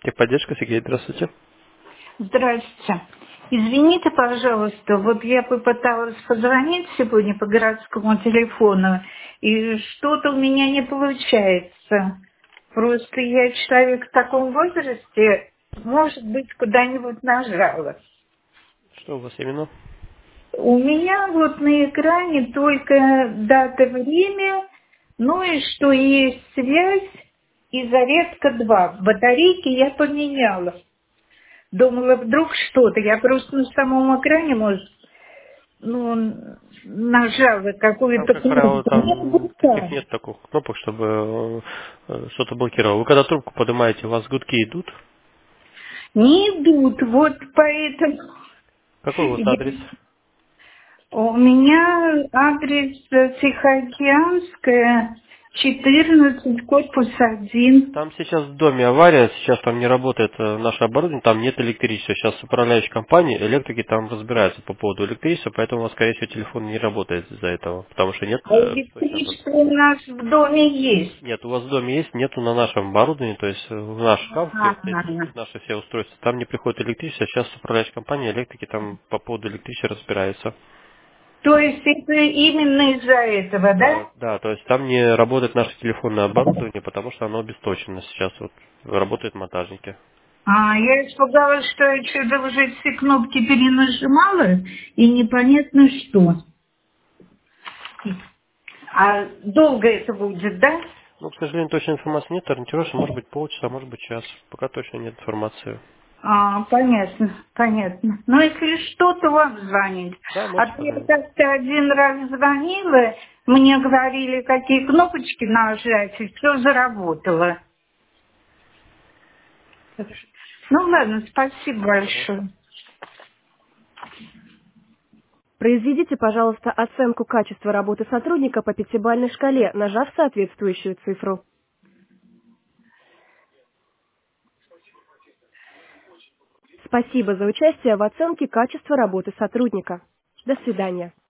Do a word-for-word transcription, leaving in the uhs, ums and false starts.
Техподдержка, Сергей, здравствуйте. Здравствуйте. Извините, пожалуйста, вот я попыталась позвонить сегодня по городскому телефону, и что-то у меня не получается. Просто я человек в таком возрасте, может быть, куда-нибудь нажала. Что у вас именно? У меня вот на экране только дата, время, ну и что есть связь и зарядка два. Батарейки я поменяла. Думала, вдруг что-то. Я просто на самом экране, может, ну, нажала Там, какую-то как правило, кнопку. Нет там таких гудка. нет таких кнопок, чтобы э, э, что-то блокировало. Вы когда трубку поднимаете, у вас гудки идут? Не идут. Вот поэтому Какой у вас я- адрес? у меня адрес э, Тихоокеанская, четырнадцать, корпус один. Там сейчас в доме авария, сейчас там не работает э, наше оборудование, там нет электричества. Сейчас управляющая компания, электрики там разбираются по поводу электричества, поэтому у вас, скорее всего, телефон не работает из-за этого, потому что нет А э, точно. электричество у нас в доме есть. Нет, у вас в доме есть, нету на нашем оборудовании, то есть э, в наш шкаф, где стоит Ага. наши все устройства, там не приходит электричество, сейчас управляющая компания, электрики там по поводу электричества разбираются. То есть это именно из-за этого, да? Да, да, то есть там не работает наше телефонное оборудование, потому что оно обесточено сейчас, вот работают монтажники. А, я испугалась, что я что-то уже все кнопки перенажимала, и непонятно что. А долго это будет, да? Ну, к сожалению, точной информации нет, ориентировочно может быть полчаса, может быть час, пока точно нет информации. А, понятно, понятно. Но если что-то вам звонить. Да, А можете то я позвонить. как-то один раз звонила, мне говорили, какие кнопочки нажать, и все заработало. Ну ладно, спасибо большое. Произведите, пожалуйста, оценку качества работы сотрудника по пятибалльной шкале, нажав соответствующую цифру. Спасибо за участие в оценке качества работы сотрудника. До свидания.